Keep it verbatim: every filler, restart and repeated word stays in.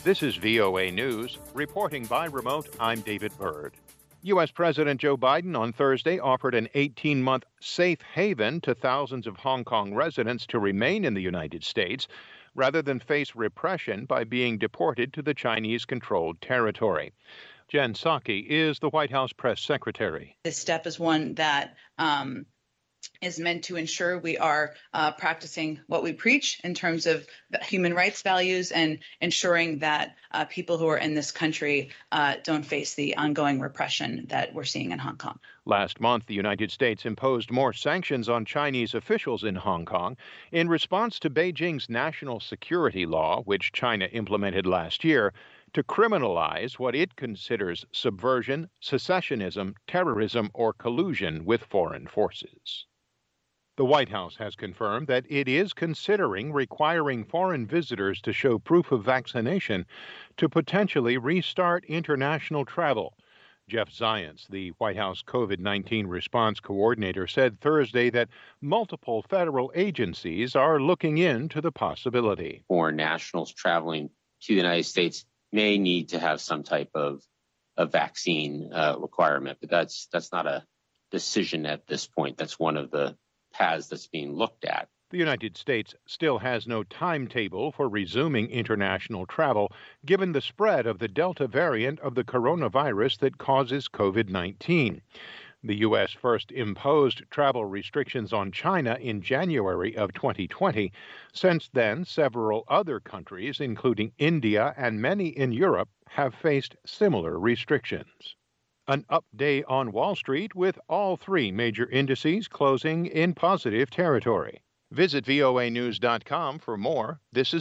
This is V O A News. Reporting by remote, I'm David Byrd. U S. President Joe Biden on Thursday offered an eighteen-month safe haven to thousands of Hong Kong residents to remain in the United States rather than face repression by being deported to the Chinese-controlled territory. Jen Psaki is the White House press secretary. This step is one that um, is meant to ensure we are uh, practicing what we preach in terms of human rights values and ensuring that uh, people who are in this country uh, don't face the ongoing repression that we're seeing in Hong Kong. Last month, the United States imposed more sanctions on Chinese officials in Hong Kong in response to Beijing's national security law, which China implemented last year, to criminalize what it considers subversion, secessionism, terrorism, or collusion with foreign forces. The White House has confirmed that it is considering requiring foreign visitors to show proof of vaccination to potentially restart international travel. Jeff Zients, the White House COVID nineteen response coordinator, said Thursday that multiple federal agencies are looking into the possibility. Foreign nationals traveling to the United States may need to have some type of, of vaccine uh, requirement, but that's that's not a decision at this point. That's one of the paths that's being looked at. The United States still has no timetable for resuming international travel, given the spread of the Delta variant of the coronavirus that causes COVID nineteen. The U S first imposed travel restrictions on China in January of twenty twenty. Since then, several other countries, including India and many in Europe, have faced similar restrictions. An up day on Wall Street with all three major indices closing in positive territory. Visit V O A news dot com for more. This is